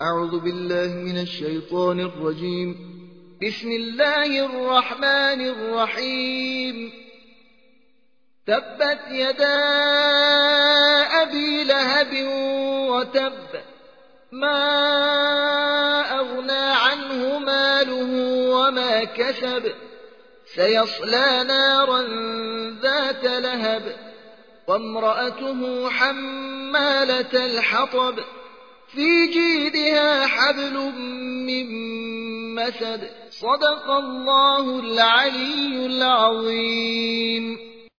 أعوذ بالله من الشيطان الرجيم. بسم الله الرحمن الرحيم. تبت يدا أبي لهب وتب، ما أغنى عنه ماله وما كسب، سيصلى نارا ذات لهب، وامرأته حمالة الحطب، في جيدها حبل من مسد. صدق الله العلي العظيم.